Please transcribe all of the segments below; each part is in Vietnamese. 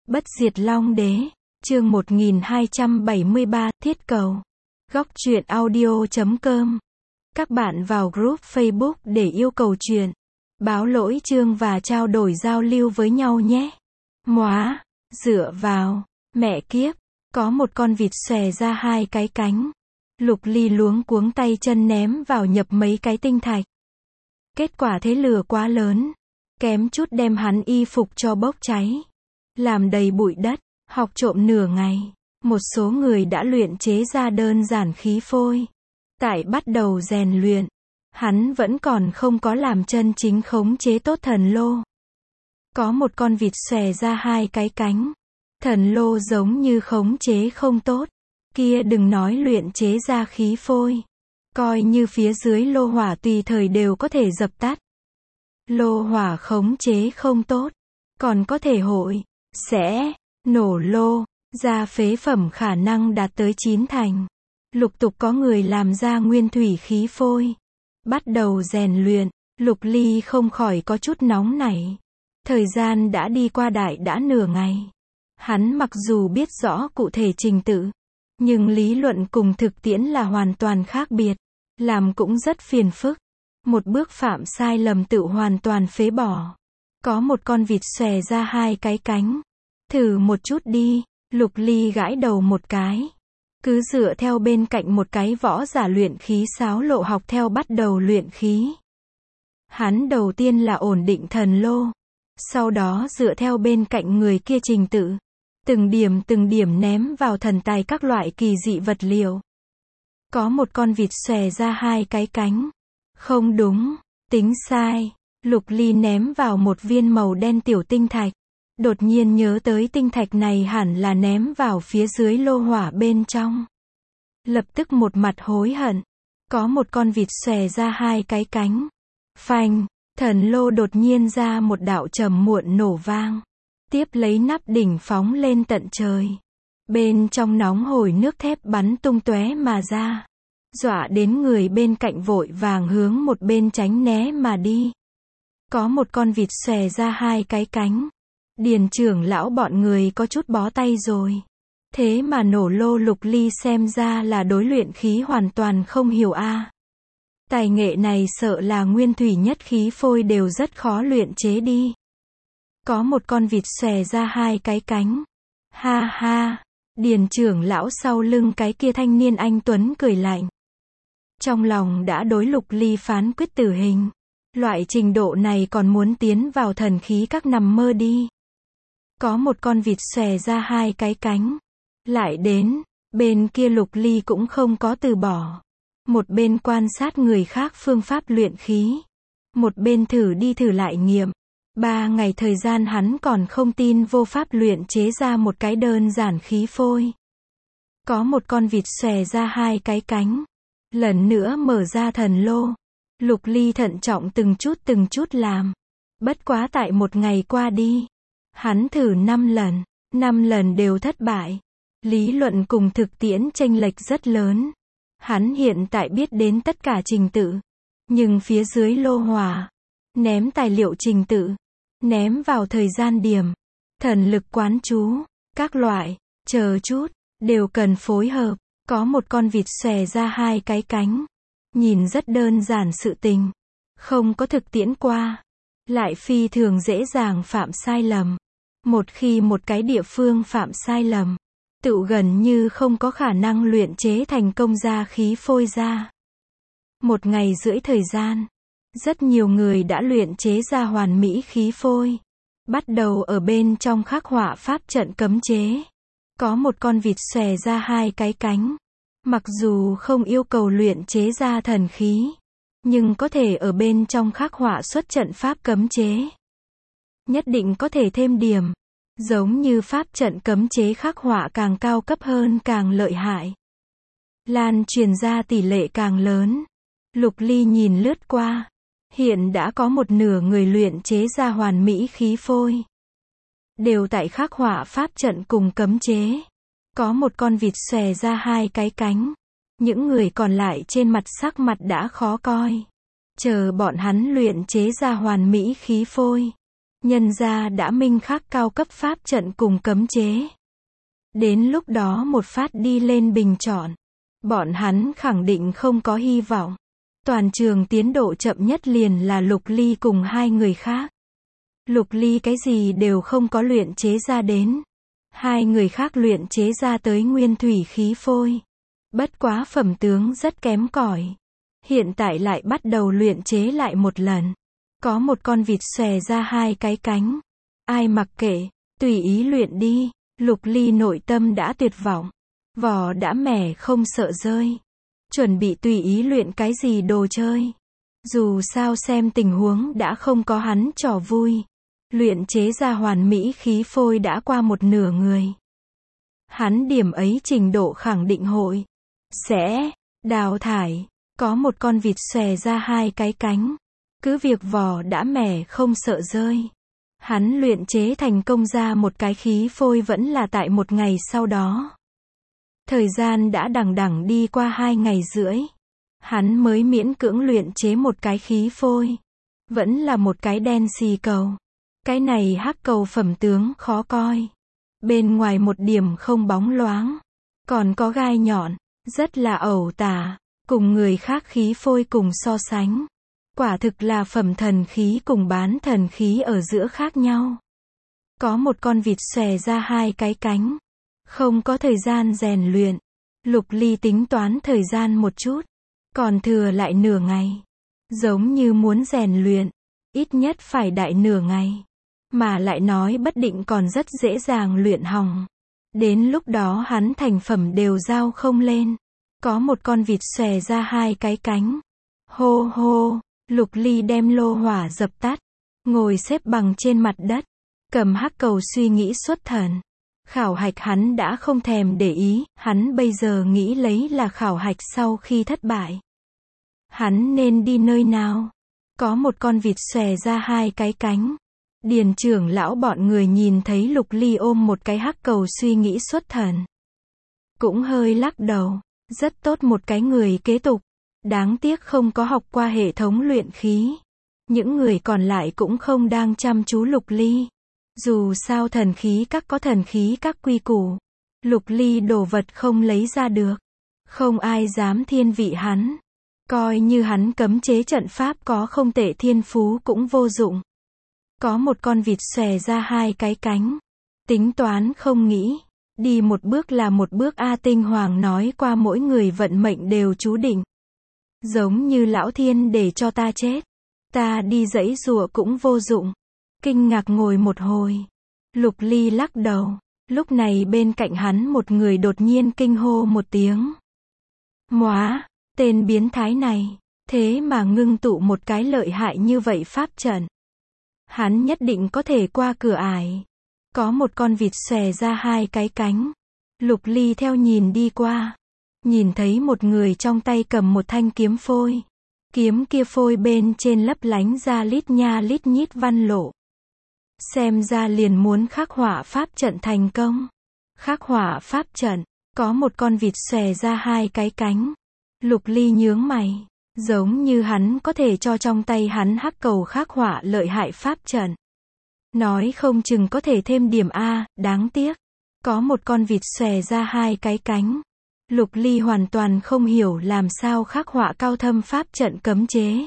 Bất diệt Long Đế, chương 1273, Thiết Cầu. Góc truyện audio.com. Các bạn vào group Facebook để yêu cầu truyện, báo lỗi chương và trao đổi giao lưu với nhau nhé. Móa, dựa vào, mẹ kiếp, có một con vịt xòe ra hai cái cánh. Lục Ly luống cuống tay chân ném vào nhập mấy cái tinh thạch. Kết quả thế lửa quá lớn, kém chút đem hắn y phục cho bốc cháy. Làm đầy bụi đất, học trộm nửa ngày, một số người đã luyện chế ra đơn giản khí phôi. Tại bắt đầu rèn luyện, hắn vẫn còn không có làm chân chính khống chế tốt thần lô. Có một con vịt xòe ra hai cái cánh. Thần lô giống như khống chế không tốt. Kia đừng nói luyện chế ra khí phôi. Coi như phía dưới lô hỏa tùy thời đều có thể dập tắt. Lô hỏa khống chế không tốt, còn có thể sẽ nổ lô, ra phế phẩm khả năng đạt tới 9 thành. Lục tục có người làm ra nguyên thủy khí phôi. Bắt đầu rèn luyện, Lục Ly không khỏi có chút nóng nảy. Thời gian đã đi qua đại đã nửa ngày. Hắn mặc dù biết rõ cụ thể trình tự, nhưng lý luận cùng thực tiễn là hoàn toàn khác biệt. Làm cũng rất phiền phức. Một bước phạm sai lầm tự hoàn toàn phế bỏ. Có một con vịt xòe ra hai cái cánh. Thử một chút đi, Lục Ly gãi đầu một cái. Cứ dựa theo bên cạnh một cái võ giả luyện khí sáo lộ học theo bắt đầu luyện khí. Hắn đầu tiên là ổn định thần lô. Sau đó dựa theo bên cạnh người kia trình tự. Từng điểm ném vào thần tài các loại kỳ dị vật liệu. Có một con vịt xòe ra hai cái cánh. Không đúng, tính sai. Lục Ly ném vào một viên màu đen tiểu tinh thạch. Đột nhiên nhớ tới tinh thạch này hẳn là ném vào phía dưới lô hỏa bên trong. Lập tức một mặt hối hận. Có một con vịt xòe ra hai cái cánh. Phanh, thần lô đột nhiên ra một đạo trầm muộn nổ vang. Tiếp lấy nắp đỉnh phóng lên tận trời. Bên trong nóng hổi nước thép bắn tung tóe mà ra. Dọa đến người bên cạnh vội vàng hướng một bên tránh né mà đi. Có một con vịt xòe ra hai cái cánh. Điền trưởng lão bọn người có chút bó tay rồi. Thế mà nổ lô. Lục Ly xem ra là đối luyện khí hoàn toàn không hiểu a. Tài nghệ này sợ là nguyên thủy nhất khí phôi đều rất khó luyện chế đi. Có một con vịt xòe ra hai cái cánh. Ha ha, Điền trưởng lão sau lưng cái kia thanh niên anh tuấn cười lạnh. Trong lòng đã đối Lục Ly phán quyết tử hình. Loại trình độ này còn muốn tiến vào thần khí các nằm mơ đi. Có một con vịt xòe ra hai cái cánh. Lại đến, bên kia Lục Ly cũng không có từ bỏ. Một bên quan sát người khác phương pháp luyện khí. Một bên thử đi thử lại nghiệm. 3 ngày thời gian hắn còn không tin vô pháp luyện chế ra một cái đơn giản khí phôi. Có một con vịt xòe ra hai cái cánh. Lần nữa mở ra thần lô. Lục Ly thận trọng từng chút làm. Bất quá tại một ngày qua đi. Hắn thử 5 lần. 5 lần đều thất bại. Lý luận cùng thực tiễn chênh lệch rất lớn. Hắn hiện tại biết đến tất cả trình tự. Nhưng phía dưới lô hỏa. Ném tài liệu trình tự. Ném vào thời gian điểm. Thần lực quán chú. Các loại. Chờ chút. Đều cần phối hợp. Có một con vịt xòe ra hai cái cánh. Nhìn rất đơn giản sự tình. Không có thực tiễn qua. Lại phi thường dễ dàng phạm sai lầm. Một khi một cái địa phương phạm sai lầm. Tự gần như không có khả năng luyện chế thành công ra khí phôi ra. 1 ngày rưỡi thời gian. Rất nhiều người đã luyện chế ra hoàn mỹ khí phôi. Bắt đầu ở bên trong khắc họa pháp trận cấm chế. Có một con vịt xòe ra hai cái cánh. Mặc dù không yêu cầu luyện chế ra thần khí, nhưng có thể ở bên trong khắc họa xuất trận pháp cấm chế. Nhất định có thể thêm điểm. Giống như pháp trận cấm chế khắc họa càng cao cấp hơn càng lợi hại. Lan truyền ra tỷ lệ càng lớn. Lục Ly nhìn lướt qua. Hiện đã có một nửa người luyện chế ra hoàn mỹ khí phôi. Đều tại khắc họa pháp trận cùng cấm chế. Có một con vịt xòe ra hai cái cánh. Những người còn lại trên mặt sắc mặt đã khó coi. Chờ bọn hắn luyện chế ra hoàn mỹ khí phôi. Nhân ra đã minh khắc cao cấp pháp trận cùng cấm chế. Đến lúc đó một phát đi lên bình chọn, bọn hắn khẳng định không có hy vọng. Toàn trường tiến độ chậm nhất liền là Lục Ly cùng hai người khác. Lục Ly cái gì đều không có luyện chế ra đến. Hai người khác luyện chế ra tới nguyên thủy khí phôi. Bất quá phẩm tướng rất kém cỏi. Hiện tại lại bắt đầu luyện chế lại một lần. Có một con vịt xòe ra hai cái cánh. Ai mặc kệ, tùy ý luyện đi. Lục Ly nội tâm đã tuyệt vọng. Vỏ đã mẻ không sợ rơi. Chuẩn bị tùy ý luyện cái gì đồ chơi. Dù sao xem tình huống đã không có hắn trò vui. Luyện chế ra hoàn mỹ khí phôi đã qua một nửa người. Hắn điểm ấy trình độ khẳng định hội sẽ đào thải. Có một con vịt xòe ra hai cái cánh. Cứ việc vỏ đã mẻ không sợ rơi. Hắn luyện chế thành công ra một cái khí phôi vẫn là tại một ngày sau đó. Thời gian đã đằng đẵng đi qua 2 ngày rưỡi. Hắn mới miễn cưỡng luyện chế một cái khí phôi. Vẫn là một cái đen xì cầu. Cái này hắc cầu phẩm tướng khó coi. Bên ngoài một điểm không bóng loáng. Còn có gai nhọn. Rất là ẩu tả. Cùng người khác khí phôi cùng so sánh. Quả thực là phẩm thần khí cùng bán thần khí ở giữa khác nhau. Có một con vịt xòe ra hai cái cánh. Không có thời gian rèn luyện. Lục Ly tính toán thời gian một chút. Còn thừa lại nửa ngày. Giống như muốn rèn luyện. Ít nhất phải đại nửa ngày. Mà lại nói bất định còn rất dễ dàng luyện hỏng. Đến lúc đó hắn thành phẩm đều giao không lên. Có một con vịt xòe ra hai cái cánh. Hô hô. Lục Ly đem lô hỏa dập tắt. Ngồi xếp bằng trên mặt đất. Cầm hắc cầu suy nghĩ xuất thần. Khảo hạch hắn đã không thèm để ý. Hắn bây giờ nghĩ lấy là khảo hạch sau khi thất bại. Hắn nên đi nơi nào? Có một con vịt xòe ra hai cái cánh. Điền trưởng lão bọn người nhìn thấy Lục Ly ôm một cái hắc cầu suy nghĩ xuất thần. Cũng hơi lắc đầu. Rất tốt một cái người kế tục. Đáng tiếc không có học qua hệ thống luyện khí. Những người còn lại cũng không đang chăm chú Lục Ly. Dù sao thần khí các có thần khí các quy củ. Lục Ly đồ vật không lấy ra được. Không ai dám thiên vị hắn. Coi như hắn cấm chế trận pháp có không tệ thiên phú cũng vô dụng. Có một con vịt xòe ra hai cái cánh. Tính toán không nghĩ. Đi một bước là một bước. A Tinh Hoàng nói qua mỗi người vận mệnh đều chú định. Giống như lão thiên để cho ta chết. Ta đi giãy giụa cũng vô dụng. Kinh ngạc ngồi một hồi. Lục Ly lắc đầu. Lúc này bên cạnh hắn một người đột nhiên kinh hô một tiếng. Móa, tên biến thái này. Thế mà ngưng tụ một cái lợi hại như vậy pháp trận. Hắn nhất định có thể qua cửa ải. Có một con vịt xòe ra hai cái cánh. Lục Ly theo nhìn đi qua. Nhìn thấy một người trong tay cầm một thanh kiếm phôi. Kiếm kia phôi bên trên lấp lánh ra lít nha lít nhít văn lộ. Xem ra liền muốn khắc họa pháp trận thành công. Khắc họa pháp trận. Có một con vịt xòe ra hai cái cánh. Lục Ly nhướng mày. Giống như hắn có thể cho trong tay hắn hắc cầu khắc họa lợi hại pháp trận. Nói không chừng có thể thêm điểm A, đáng tiếc. Có một con vịt xòe ra hai cái cánh. Lục Ly hoàn toàn không hiểu làm sao khắc họa cao thâm pháp trận cấm chế.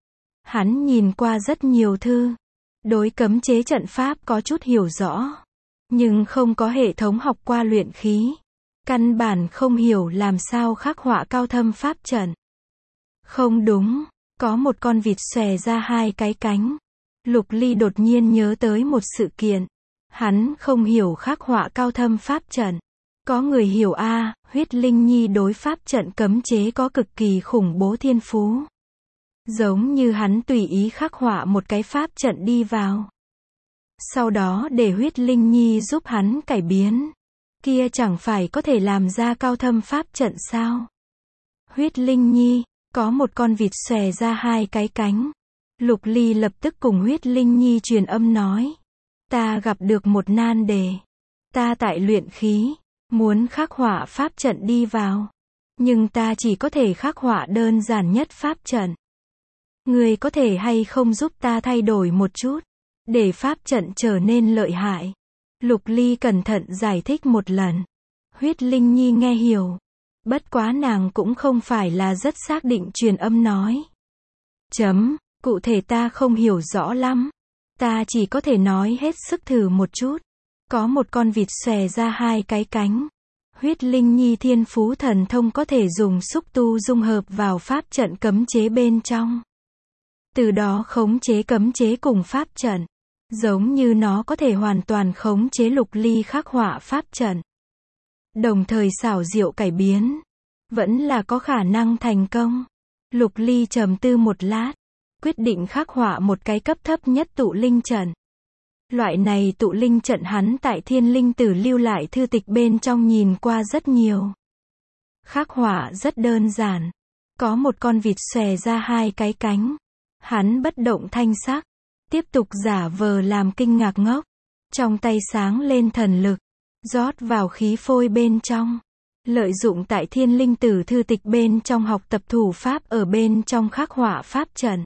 Hắn nhìn qua rất nhiều thư. Đối cấm chế trận pháp có chút hiểu rõ. Nhưng không có hệ thống học qua luyện khí. Căn bản không hiểu làm sao khắc họa cao thâm pháp trận. Không đúng. Có một con vịt xòe ra hai cái cánh. Lục Ly đột nhiên nhớ tới một sự kiện. Hắn không hiểu khắc họa cao thâm pháp trận. Có người hiểu a, Huyết Linh Nhi đối pháp trận cấm chế có cực kỳ khủng bố thiên phú. Giống như hắn tùy ý khắc họa một cái pháp trận đi vào. Sau đó để Huyết Linh Nhi giúp hắn cải biến. Kia chẳng phải có thể làm ra cao thâm pháp trận sao? Huyết Linh Nhi, có một con vịt xòe ra hai cái cánh. Lục Ly lập tức cùng Huyết Linh Nhi truyền âm nói. Ta gặp được một nan đề. Ta tại luyện khí. Muốn khắc họa pháp trận đi vào. Nhưng ta chỉ có thể khắc họa đơn giản nhất pháp trận. Người có thể hay không giúp ta thay đổi một chút? Để pháp trận trở nên lợi hại, Lục Ly cẩn thận giải thích một lần. Huyết Linh Nhi nghe hiểu. Bất quá nàng cũng không phải là rất xác định truyền âm nói. Cụ thể ta không hiểu rõ lắm. Ta chỉ có thể nói hết sức thử một chút. Có một con vịt xòe ra hai cái cánh. Huyết Linh Nhi thiên phú thần thông có thể dùng xúc tu dung hợp vào pháp trận cấm chế bên trong. Từ đó khống chế cấm chế cùng pháp trận. Giống như nó có thể hoàn toàn khống chế Lục Ly khắc họa pháp trận. Đồng thời xảo diệu cải biến. Vẫn là có khả năng thành công. Lục Ly trầm tư một lát. Quyết định khắc họa một cái cấp thấp nhất tụ linh trận. Loại này tụ linh trận hắn tại Thiên Linh Tử lưu lại thư tịch bên trong nhìn qua rất nhiều. Khắc họa rất đơn giản. Có một con vịt xòe ra hai cái cánh. Hắn bất động thanh sắc. Tiếp tục giả vờ làm kinh ngạc ngốc. Trong tay sáng lên thần lực. Rót vào khí phôi bên trong. Lợi dụng tại Thiên Linh Tử thư tịch bên trong học tập thủ pháp ở bên trong khắc họa pháp trận.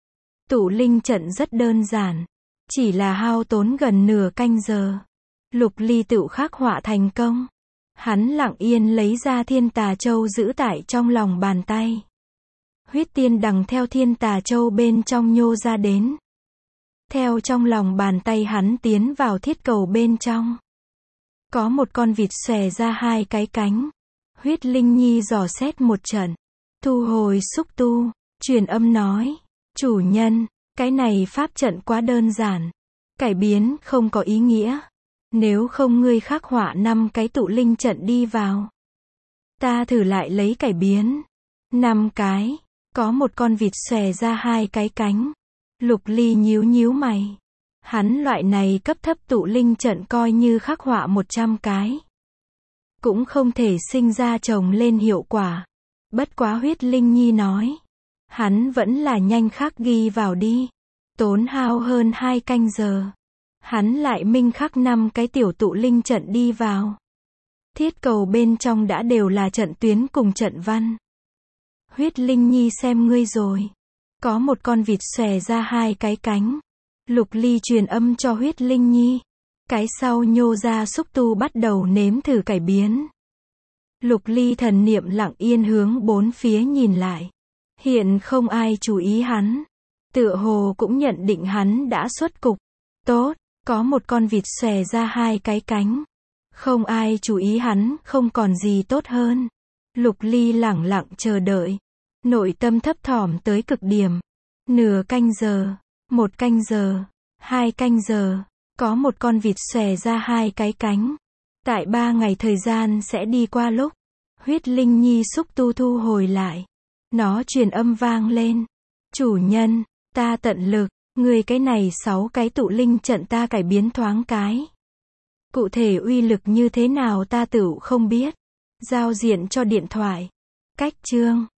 Tụ linh trận rất đơn giản. Chỉ là hao tốn gần nửa canh giờ. Lục Ly tự khắc họa thành công. Hắn lặng yên lấy ra Thiên Tà Châu giữ tại trong lòng bàn tay. Huyết tiên đằng theo Thiên Tà Châu bên trong nhô ra đến. Theo trong lòng bàn tay hắn tiến vào thiết cầu bên trong. Có một con vịt xòe ra hai cái cánh. Huyết Linh Nhi dò xét một trận. Thu hồi xúc tu. Truyền âm nói. Chủ nhân, cái này pháp trận quá đơn giản. Cải biến không có ý nghĩa. Nếu không ngươi khắc họa 5 cái tụ linh trận đi vào. Ta thử lại lấy cải biến. 5 cái. Có một con vịt xòe ra hai cái cánh. Lục Ly nhíu nhíu mày. Hắn loại này cấp thấp tụ linh trận coi như khắc họa 100 cái. Cũng không thể sinh ra chồng lên hiệu quả. Bất quá Huyết Linh Nhi nói. Hắn vẫn là nhanh khắc ghi vào đi. Tốn hao hơn 2 canh giờ. Hắn lại minh khắc 5 cái tiểu tụ linh trận đi vào. Thiết cầu bên trong đã đều là trận tuyến cùng trận văn. Huyết Linh Nhi xem ngươi rồi. Có một con vịt xòe ra hai cái cánh. Lục Ly truyền âm cho Huyết Linh Nhi. Cái sau nhô ra xúc tu bắt đầu nếm thử cải biến. Lục Ly thần niệm lặng yên hướng bốn phía nhìn lại. Hiện không ai chú ý hắn. Tựa hồ cũng nhận định hắn đã xuất cục. Tốt, có một con vịt xòe ra hai cái cánh. Không ai chú ý hắn, không còn gì tốt hơn. Lục Ly lẳng lặng chờ đợi. Nội tâm thấp thỏm tới cực điểm. Nửa canh giờ, 1 canh giờ, 2 canh giờ. Có một con vịt xòe ra hai cái cánh. Tại 3 ngày thời gian sẽ đi qua lúc. Huyết Linh Nhi xúc tu thu hồi lại. Nó truyền âm vang lên. Chủ nhân, ta tận lực. Người cái này 6 cái tụ linh trận ta cải biến thoáng cái. Cụ thể uy lực như thế nào ta tự không biết. Giao diện cho điện thoại. Cách chương.